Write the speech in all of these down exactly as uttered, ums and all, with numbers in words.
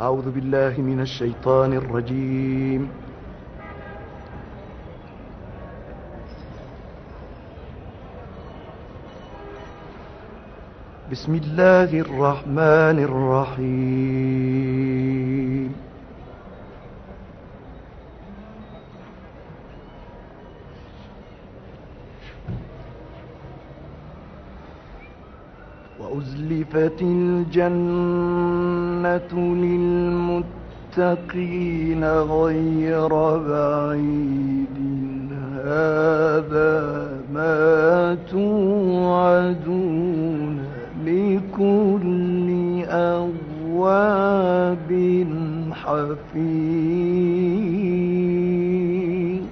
أعوذ بالله من الشيطان الرجيم. بسم الله الرحمن الرحيم. وأزلفت الجنة للمتقين غير بعيد، هذا ما توعدون لكل أواب حفيظ.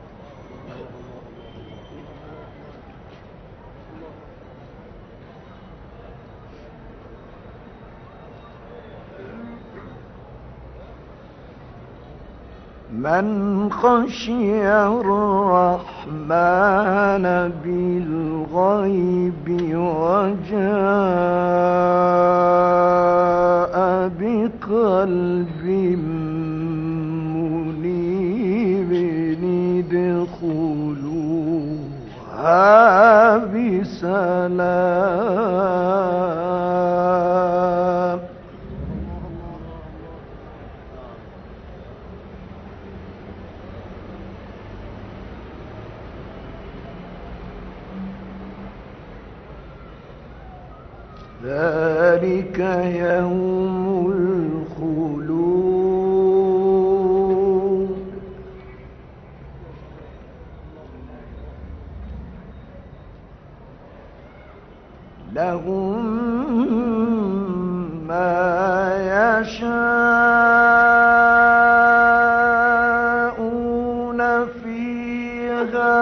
من خشي الرحمن بالغيب وجاء بقلب منيب ادخلوها بسلام. ذلك يوم الخلود، لهم ما يشاءون فيها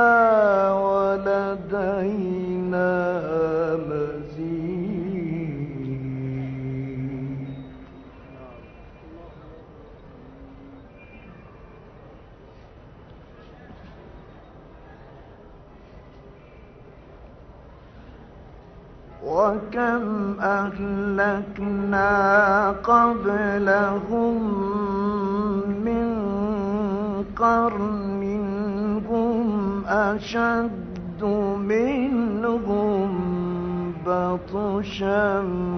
ولدينا وكم أهلكنا قبلهم من قرن هم أشد منهم بطشا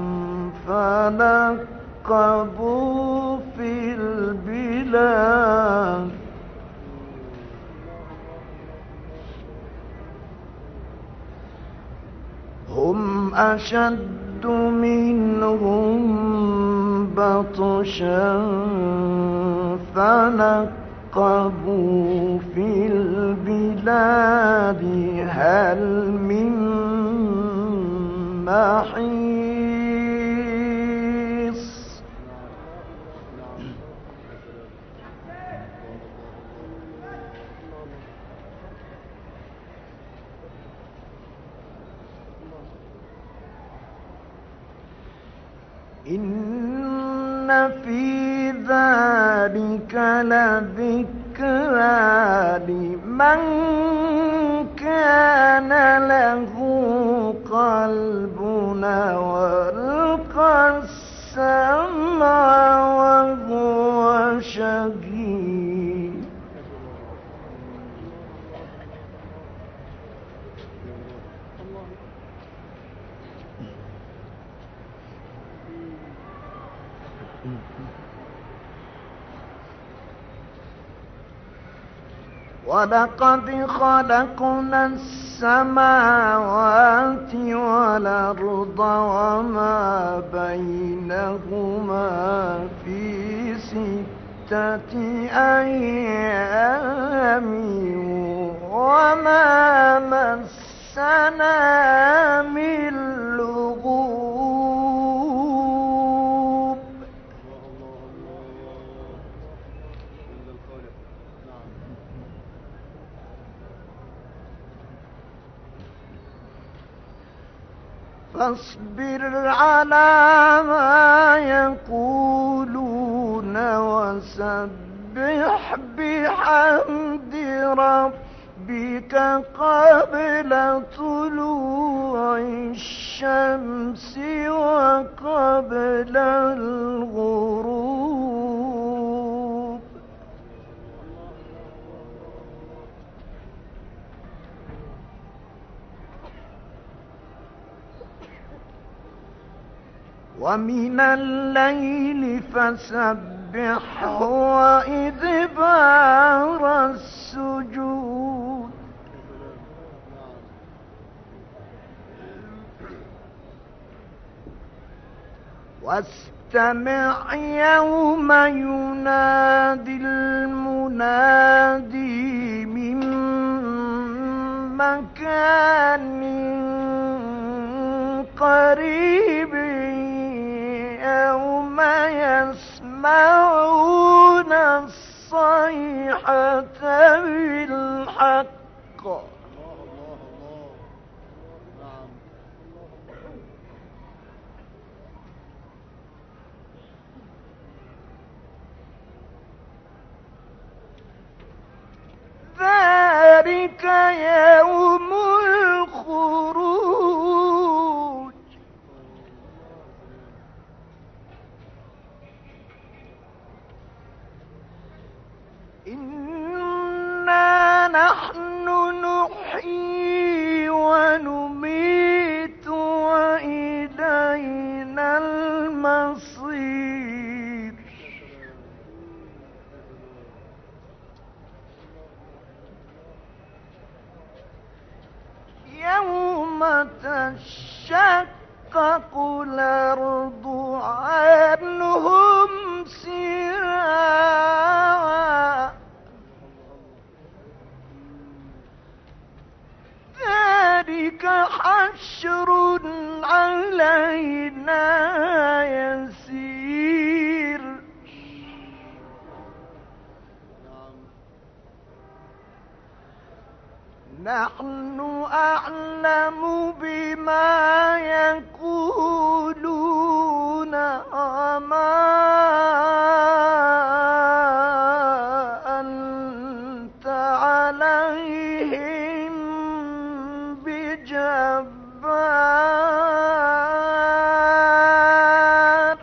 فنقبوا في البلاد. هم أشد منهم بطشا فنقبوا في البلاد هل من محيص. إن في ذلك لذكرى لمن كان له قلب وألقى السمع وهو شهيد. ولقد خلقنا السماوات والأرض وما بينهما في ستة أيام وما مسنا من لغوب. فاصبر على ما يقولون وسبح بحمد ربك قبل طلوع الشمس وقبل الغروب. ومن الليل فسبحه وإدبار السجود واستمع يوم ينادي المنادي من مكان قريب يوم يسمعون الصيحة بالحق ذلك يوم الخروج إنا نحن نحيي ونميت وإلينا المصير يوم تشقق الأرض عنهم سراعا ذلك حشر علينا يسير نحن أعلم بما يقولون وما أنت عليهم بجبار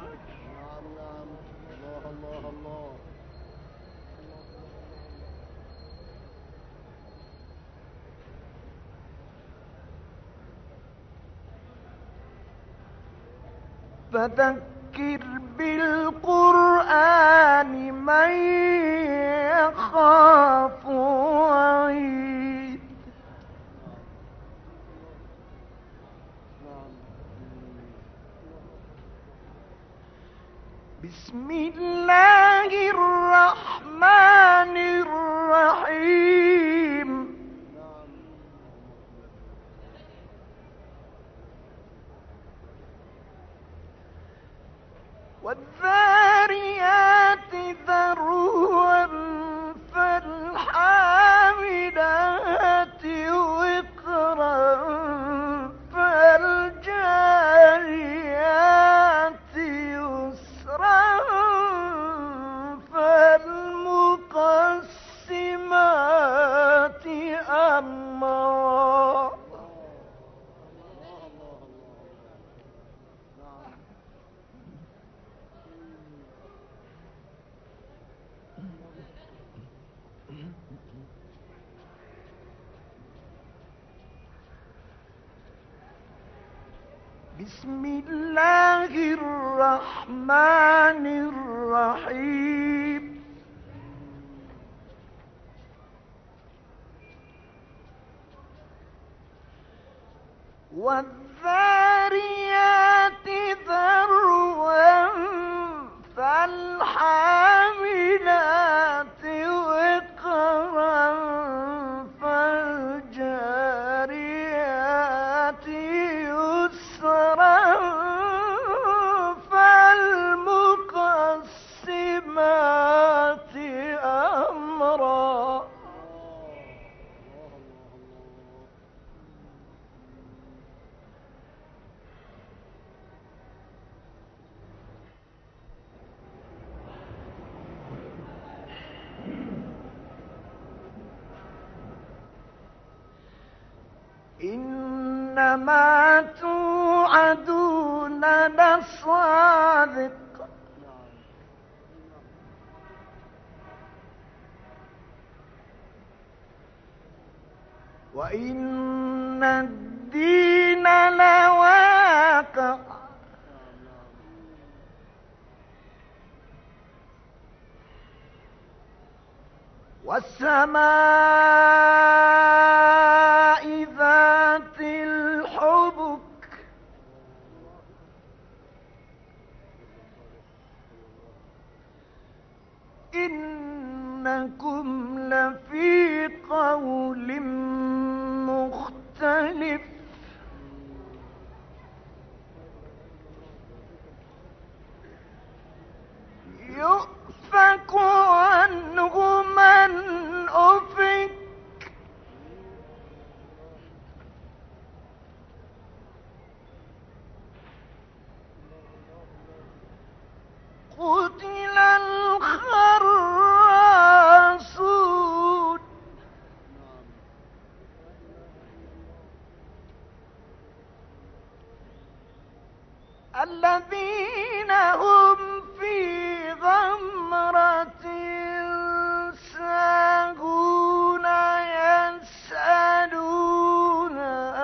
فذكر بالقرآن من يخاف وعيد بسم الله الرحمن الرحيم والذاريات ذروا فالحاملات وقرا فالجاريات يسرا فالمقسمات أمرا بسم الله الرحمن الرحيم والذاريات ذروا فالحاملات وقرا فالجاريات يسرا فالمقسمات أمرا إنما توعدون لصادق وإن الدين لواقع والسماء ذات الحبك إنكم لفي قول مختلف يؤفك عنه من أفك قتل الخراصون الذين هم في غمرة ساهون يسألون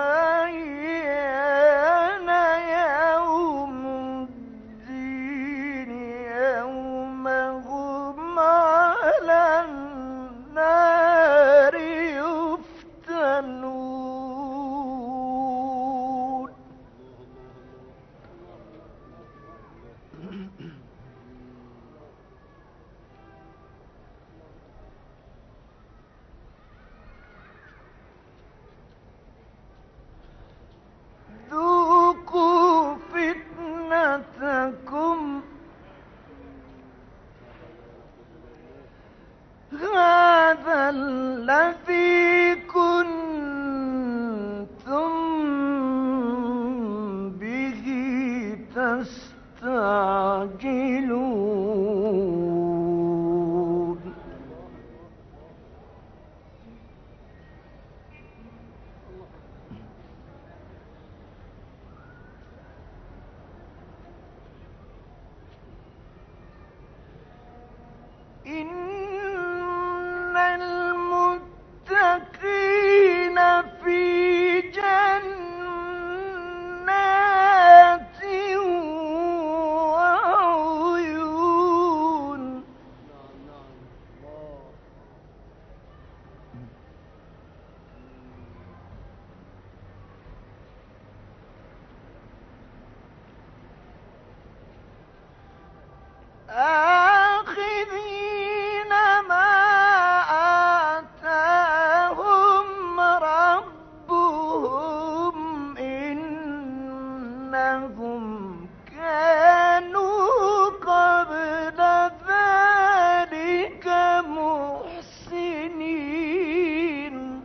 أيان يوم الدين يوم هم على النار يفتنون. ذوقوا فتنتكم هذا الذي كنتم به تستعجلون. إن المتقين في جنات وعيون آخذين ما آتاهم ربهم إنهم كانوا قبل ذلك محسنين.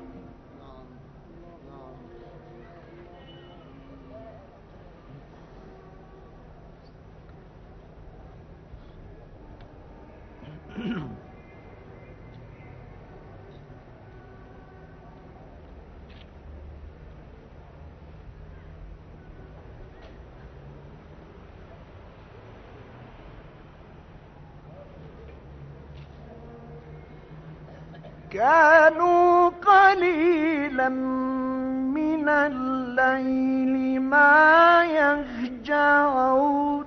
كانوا قليلا من الليل ما يهجعون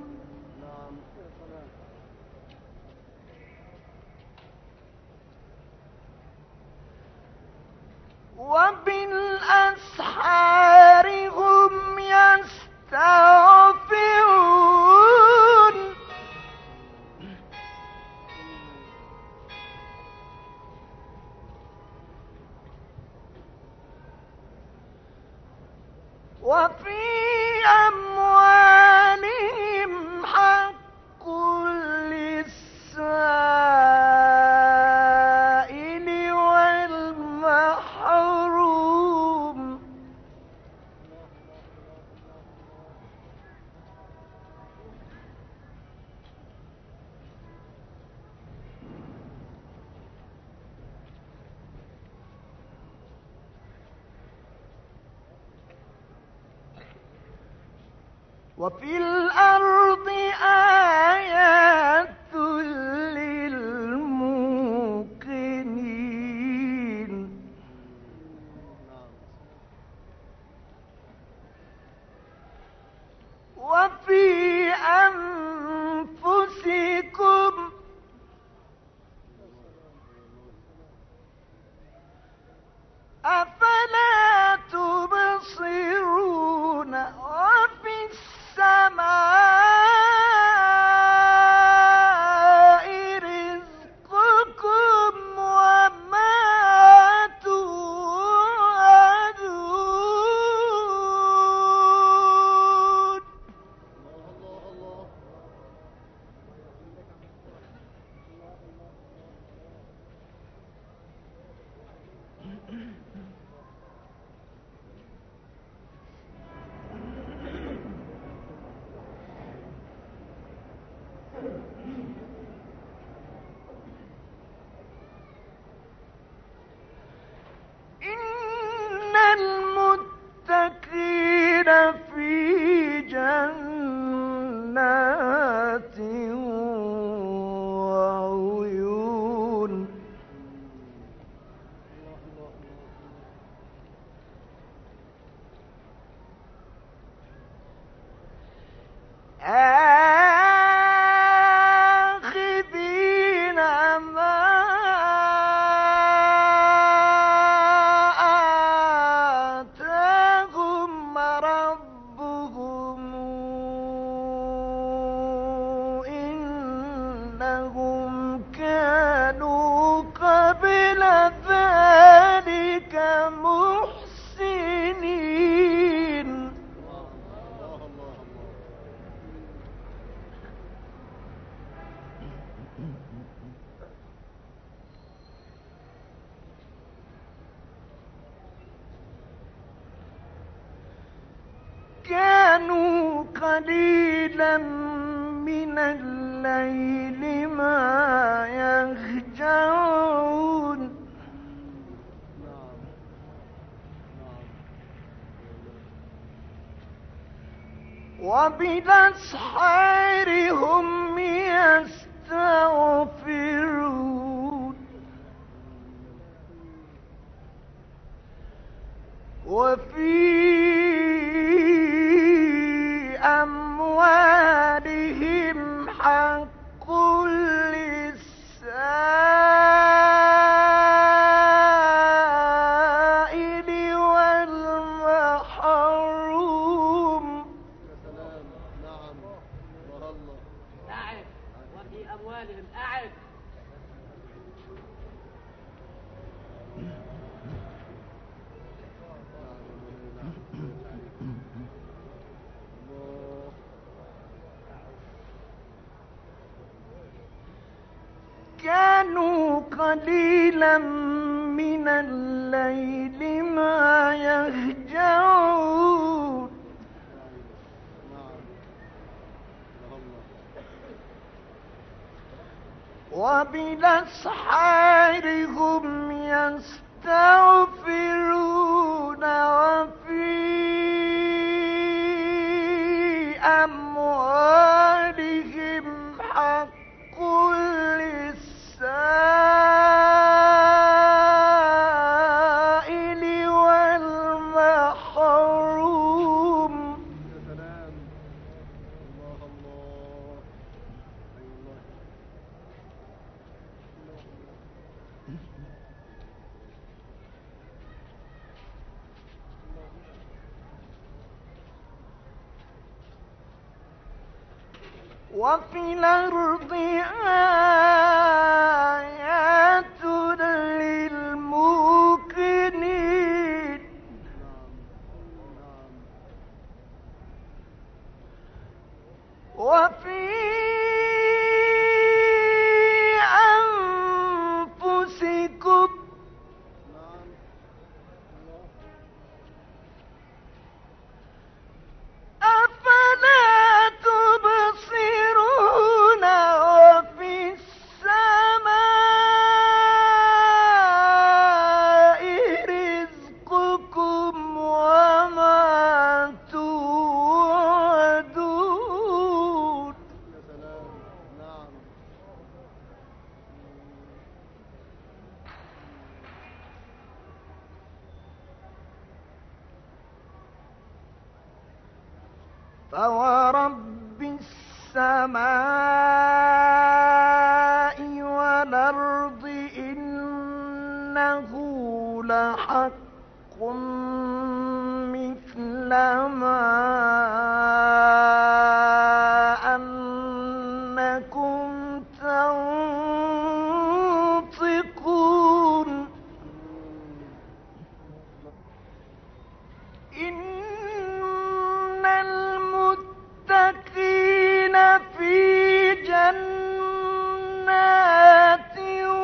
وبالأسحار هم يستغفرون. وفي أموالهم حق للسائل والمحروم. وفي الأرض آيات للموقنين وفي أنفسكم إنهم كانوا قبل ذلك محسنين كانوا قليلا من الليل ما يهجعون وبالأسحار هم يستغفرون وفي أموالهم حق للسائل والمحروم. نعم الله أعد وفي أموالهم أعد. كانوا قليلا من الليل ما يهجعون وبالأسحار هم يستغفرون وفي أموالهم حق للسائل والمحروم. يا سلام الله الله وفي الأرض آيات للموقنين وفي أنفسكم أفلا تبصرون وفي السماء رزقكم وما توعدون. يا سلام نعم فورب السماء والأرض إنه لحق مثل ما أنكم تنطقون. إن المتقين في جنات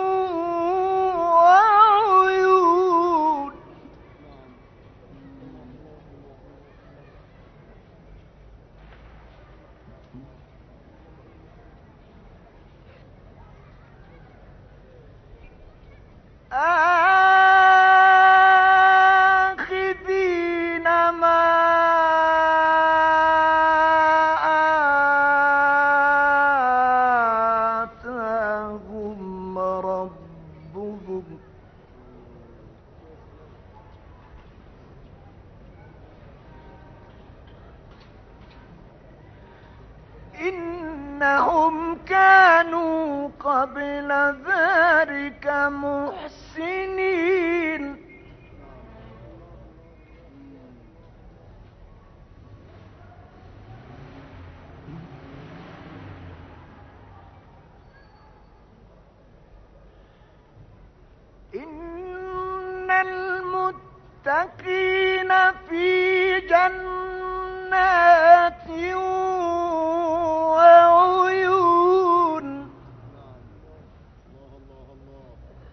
وعيون آخذين ما آتاهم ربهم إنهم كانوا قبل ذلك محسنين إن المتقين في جنات وعيون. الله الله الله.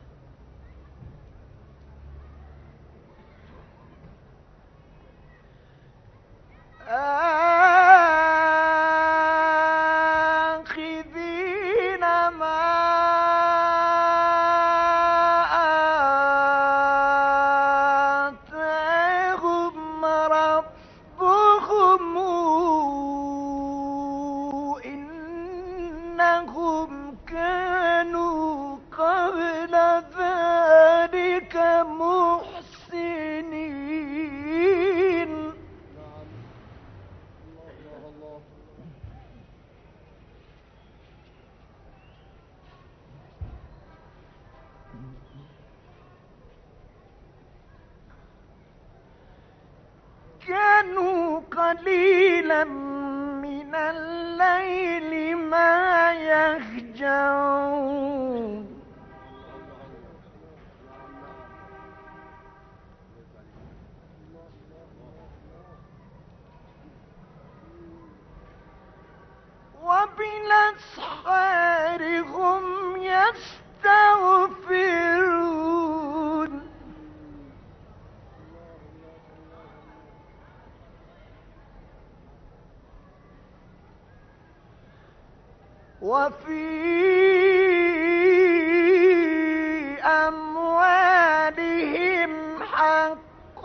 آخذين ما آتاهم ربهم إنهم كانوا قبل ذلك محسنين. نعم. الله الله الله. كانوا قليلا من الليل ما يهجعون. وبالأسحار هم يستغفرون. وفي أموالهم حق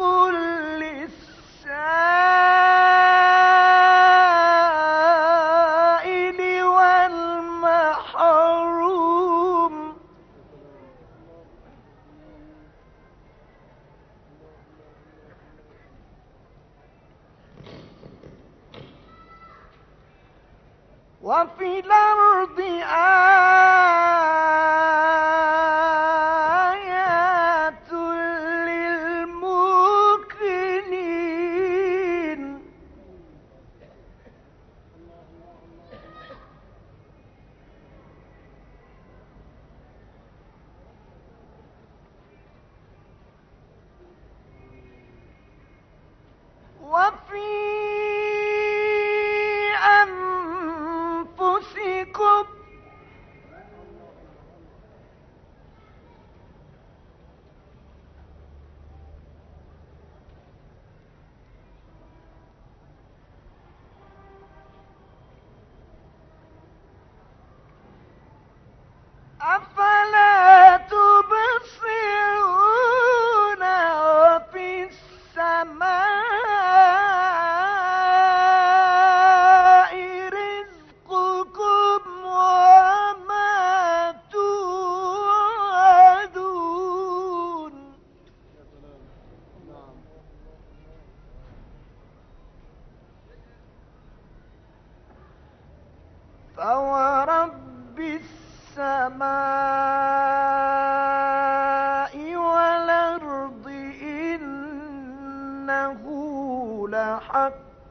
للسائل والمحروم. وفي الأرض آيات للموقنين. وفي أنفسكم أفلا تبصرون. وفي السماء رزقكم وما توعدون. يا سلام. نعم. فورب السماء والأرض إنه لحق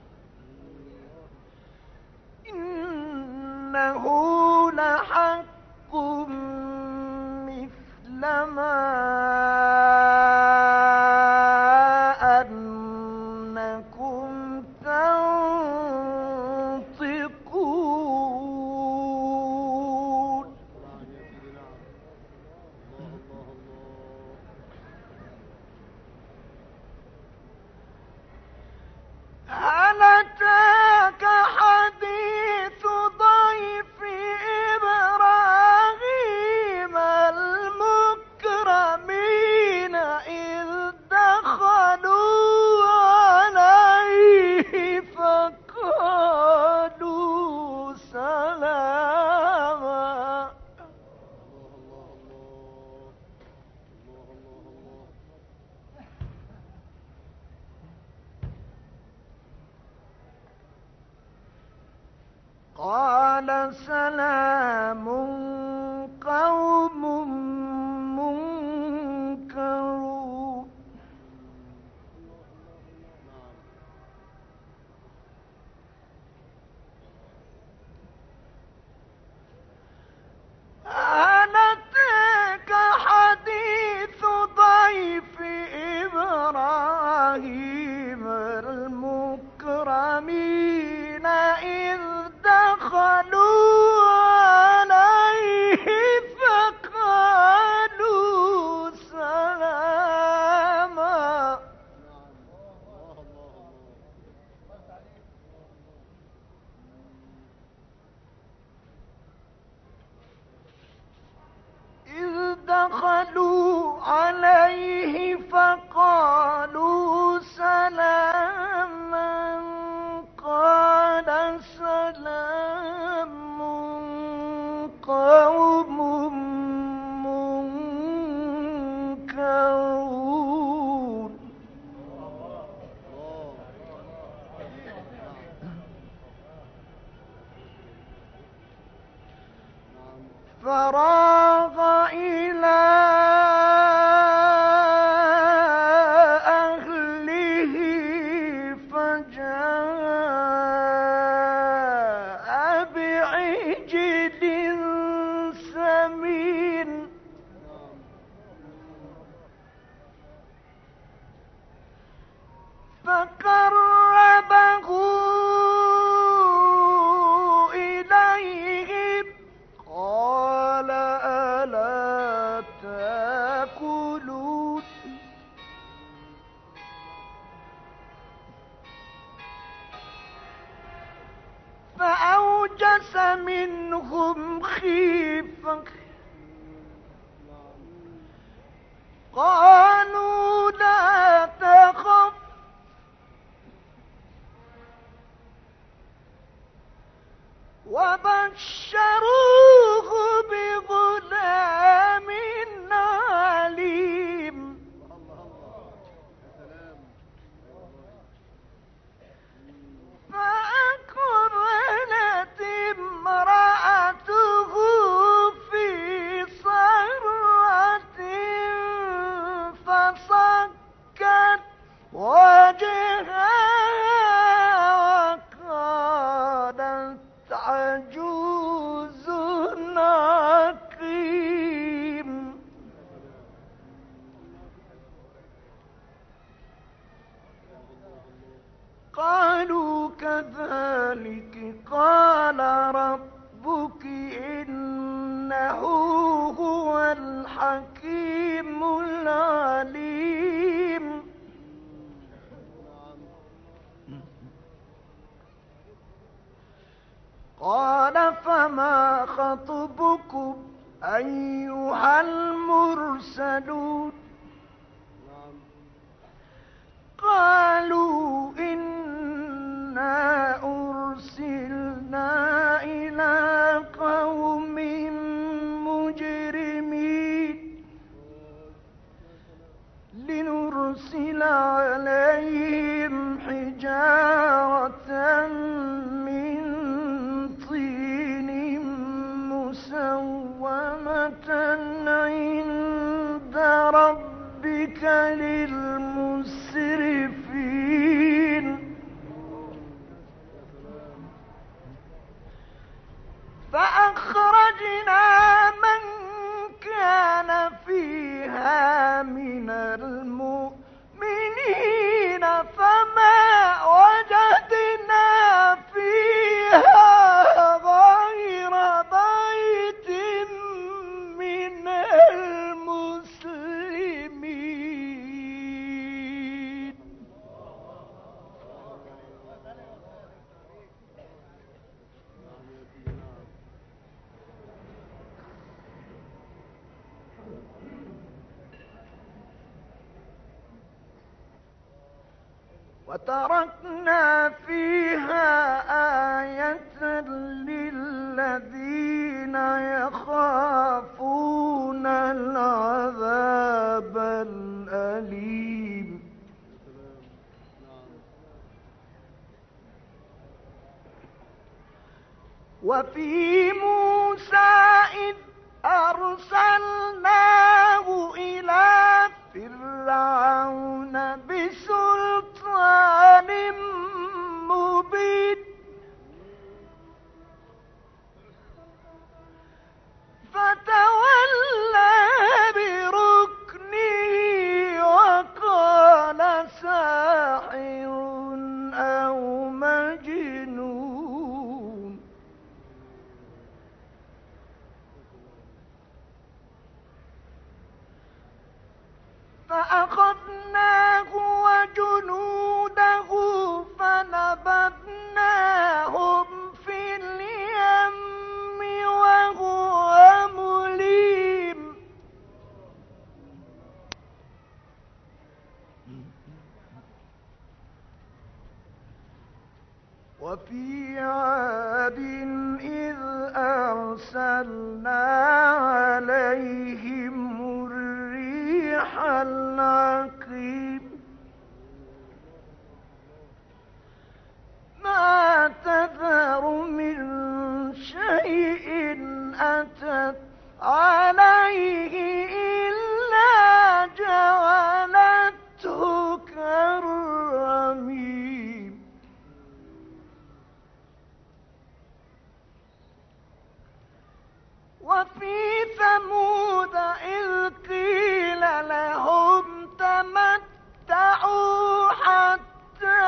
إنه لحق مثل ما أنكم تنطقون. نعم يا سيدي. نعم. الله الله الله. هل أتاك حديث ضيف إبراهيم المكرمين إذ دخلوا عليه فقالوا سلاما. الله الله الله. الله الله الله. قال سلام قوم منكرون. نعم. هل أتاك حديث فراغ إلى أهله فجاء بعجل سمين فقربه إليهم قال ألا تأكلون فأوجس منهم خيفة قالوا لا تخف وبشروه بغلام عليم فأقبلت امرأته في صرة فصكت وجهها وقالت عجوز عقيم قالوا كذلك قال ربك إنه هو الحكيم العليم قال فما خطبكم أيها المرسلون قالوا إنا أرسلنا إلى قوم مجرمين لنرسل عليهم حجارة من طين مسومة عند ربك للمسرفين فأخرجنا من كان فيها من المؤمنين فما وجدنا فيها غير بيت من المسلمين وتركنا فيها آية للذين يخافون العذاب الأليم وفي موسى إذ أرسلناه إلى فرعون بسلطان مبين فتولى بركنه وقال ساحر أو مجنون فأخذناه وجنوده فنبذناهم في اليم وهو مليم وفي عاد إذ أرسلنا عليهم الريح العقيم ما تذر من شيء أتت عليه إلا جعلته كالرميم وفي ثمود إذ قيل لهم تمتعوا حتى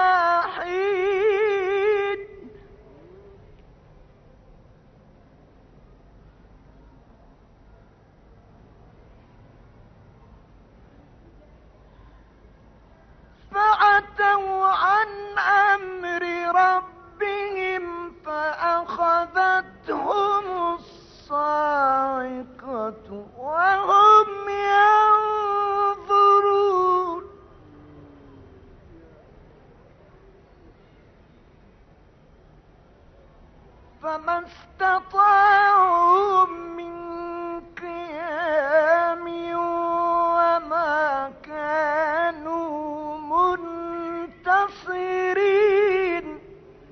حين فعتوا عن أمر ربهم فأخذتهم الصاعقة وهم ينظرون فما استطاعوا من قيام وما كانوا منتصرين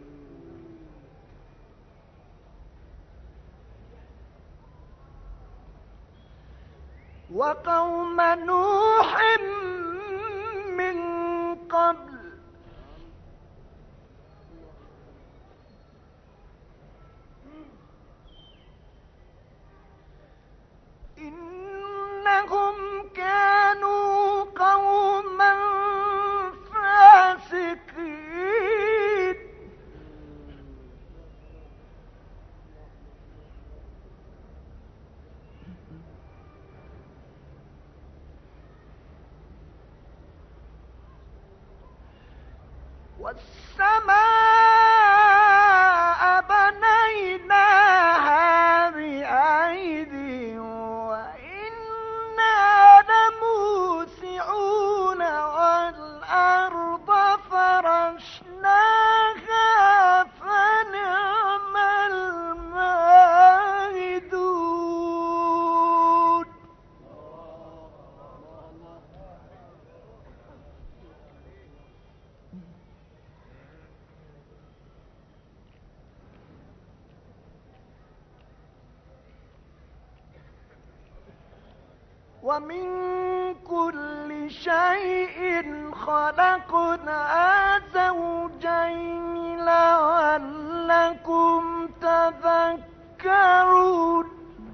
وقوم نوح من قبل إنهم كانوا قوما فاسقين والسماء بنيناها بأيد وإنا لموسعون والأرض فرشناها فنعم الماهدون ومن كل شيء خلقنا زوجين لعلكم تذكرون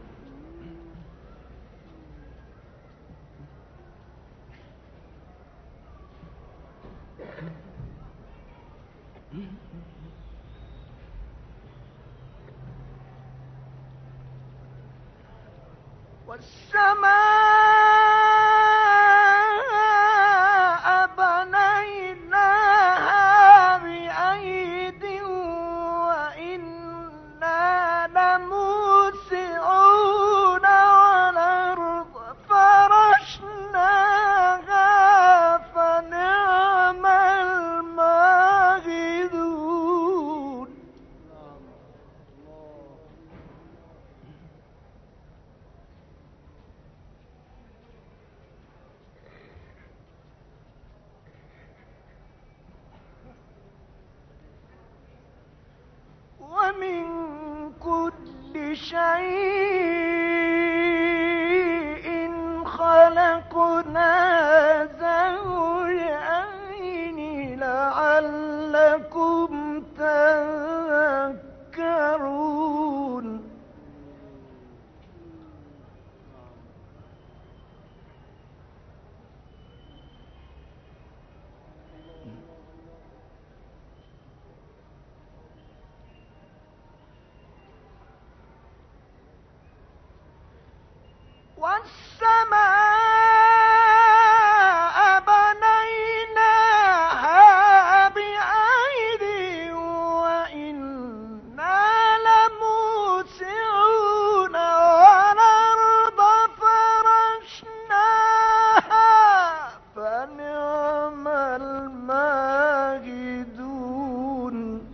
والسماء بنيناها بأيد وإنا لموسعون والأرض فرشناها فنعم الماهدون ومن كل شيء خلقنا زوجين لعلكم تذكرون والسماء بنيناها بأيد وإنا لموسعون والأرض فرشناها فنعم الماهدون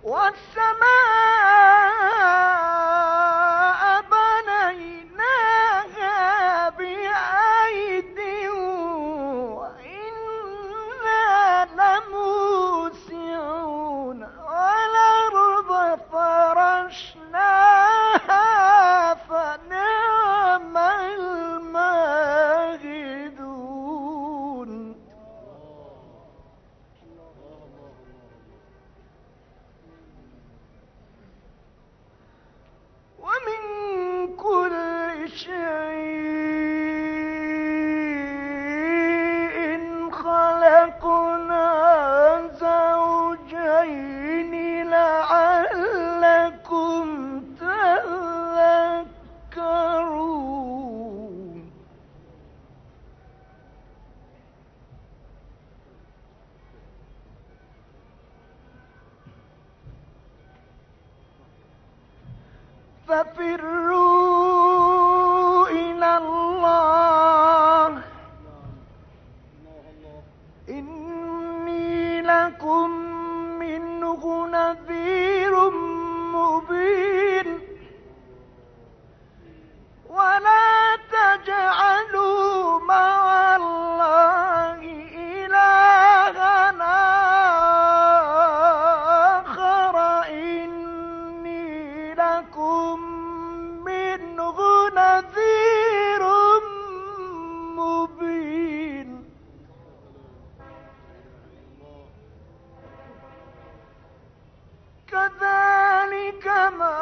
والسماء بنيناها بأيد وإنا لموسعون والأرض فرشناها فنعم الماهدون ومن كل شيء خلقنا زوجين لعلكم تذكرون ففروا إلى الله إني لكم منه نذير مبين ولا تجعلوا مع الله إلهًا آخر إني لكم منه نذير مبين كذلك ما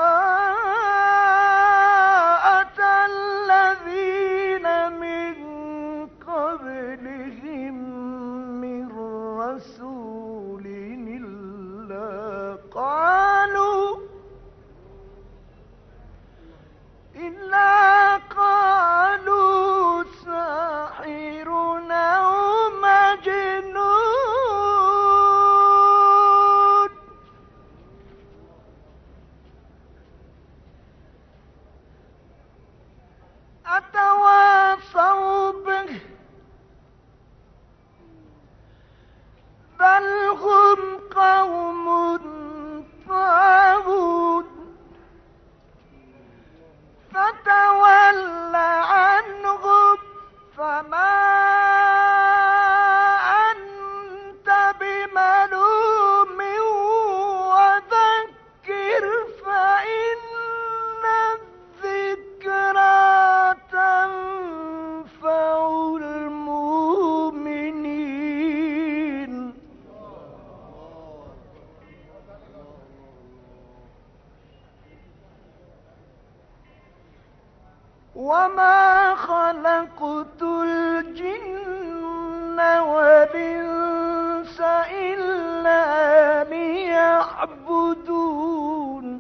أتى الذين من قبلهم من رسول إلا قالوا إلا قالوا ساحر أو مجنون أتواصوا به بل هم قوم طاغون فتول عنهم فما أنت بملوم وذكر فإن الذكرى تنفع المؤمنين وما خلقت الجن والإنس إلا ليعبدون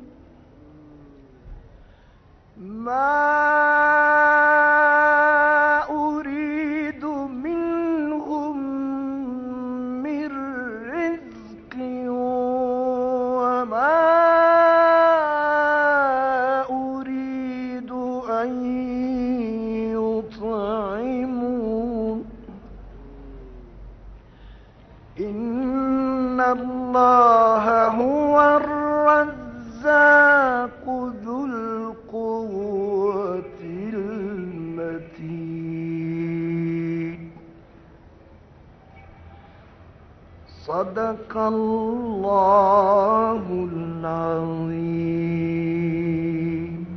ما أريد منهم من رزق وما أريد أن يطعمون إن الله هو الرزاق ذو القوة المتين صدق الله العظيم.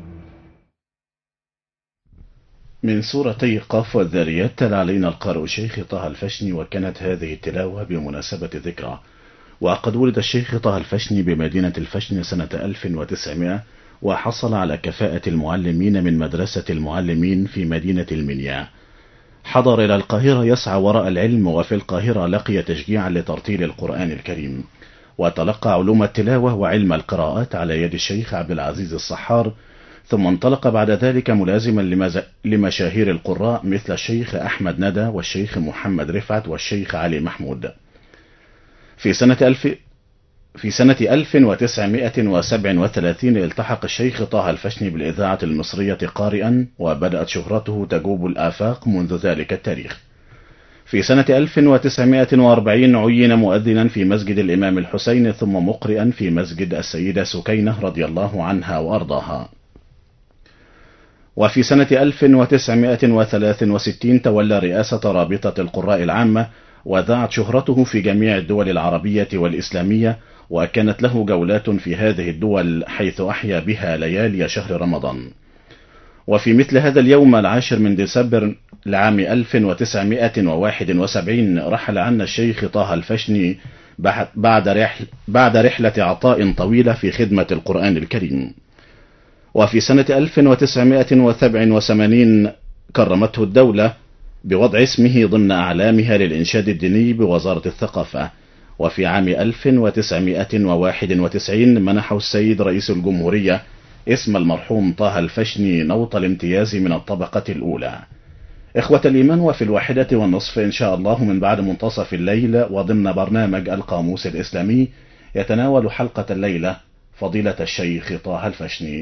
من سورتي قاف والذاريات تلا علينا القارئ الشيخ طه الفشني، وكانت هذه التلاوة بمناسبة ذكرى. وقد ولد الشيخ طه الفشني بمدينة الفشن سنة ألف وتسعمائة، وحصل على كفاءة المعلمين من مدرسة المعلمين في مدينة المنيا. حضر إلى القاهرة يسعى وراء العلم، وفي القاهرة لقي تشجيعا لترتيل القرآن الكريم، وتلقى علوم التلاوة وعلم القراءات على يد الشيخ عبد العزيز الصحار، ثم انطلق بعد ذلك ملازما لمشاهير القراء مثل الشيخ أحمد ندى والشيخ محمد رفعت والشيخ علي محمود. في سنة ألف في سنة ألف وتسعمائة وسبعة وثلاثين التحق الشيخ طه الفشني بالإذاعة المصرية قارئا، وبدأت شهرته تجوب الآفاق منذ ذلك التاريخ. في سنة ألف وتسعمائة وأربعين عين مؤذنا في مسجد الإمام الحسين، ثم مقرئا في مسجد السيدة سكينة رضي الله عنها وأرضاها. وفي سنة ألف وتسعمائة وثلاث وستين تولى رئاسة رابطة القراء العامة، وذاعت شهرته في جميع الدول العربية والإسلامية، وكانت له جولات في هذه الدول حيث أحيا بها ليالي شهر رمضان. وفي مثل هذا اليوم العاشر من ديسمبر لعام ألف وتسعمائة وواحد وسبعين رحل عنا الشيخ طه الفشني بعد رحل بعد رحلة عطاء طويلة في خدمة القرآن الكريم. وفي سنة ألف وتسعمائة وسبعة وثمانين كرمته الدولة بوضع اسمه ضمن أعلامها للإنشاد الديني بوزارة الثقافة. وفي عام ألف وتسعمائة وواحد وتسعين منحه السيد رئيس الجمهورية اسم المرحوم طه الفشني نوط الامتياز من الطبقة الأولى. إخوة الإيمان، وفي الواحدة والنصف إن شاء الله من بعد منتصف الليل وضمن برنامج القاموس الإسلامي يتناول حلقة الليلة فضيلة الشيخ طه الفشني.